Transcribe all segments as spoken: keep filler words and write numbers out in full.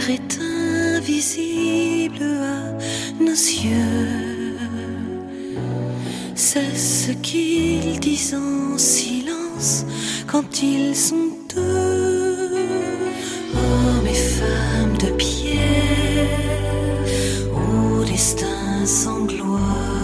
est invisible à nos yeux. C'est ce qu'ils disent en silence quand ils sont deux. Hommes et femmes de pierre, au destin sans gloire,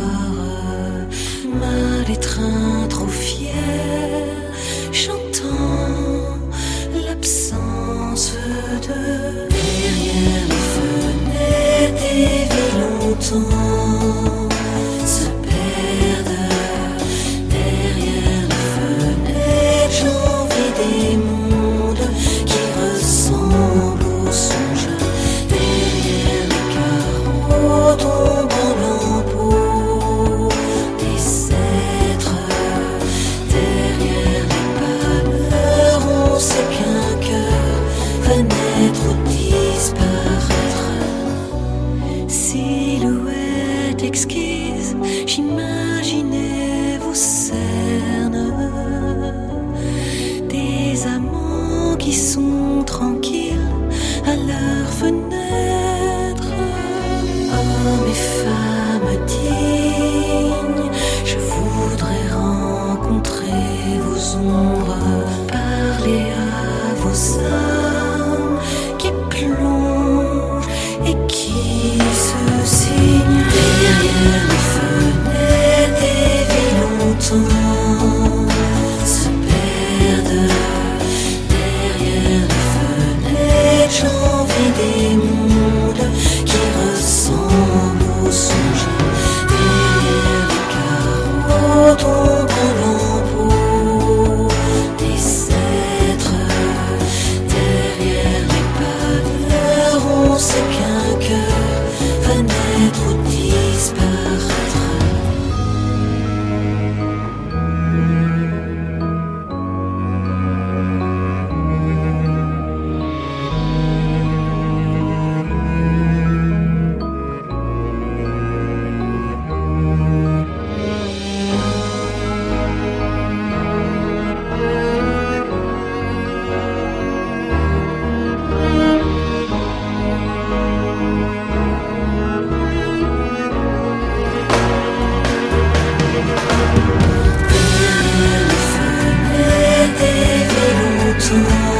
mal étreint trop fier, chantant l'absence de. Derrière les fenêtres des vies longtemps se perdent. Derrière les fenêtres j'en vis des mondes qui ressemblent aux songes. Derrière les carreaux tombent en lambeaux des êtres. Derrière les pâleurs on sait qu'un cœur va naître ou disparaître. Silhouette exquise, j'imaginais vos cernes, des amants qui sont tranquilles à leur fenêtre. Hommes et femmes dignes, je voudrais rencontrer vos ombres, parler à vos âmes qui plongent et qui se signent. Derrière les fenêtres des vies longtemps se perdent. Derrière les fenêtres j'en vis des mondes qui ressemblent aux songes. Derrière les carreaux tombent en lambeaux des êtres. Derrière les pâleurs on sait qu'un cœur va naître ou disparaître. Derrière les fenêtres des vies longtemps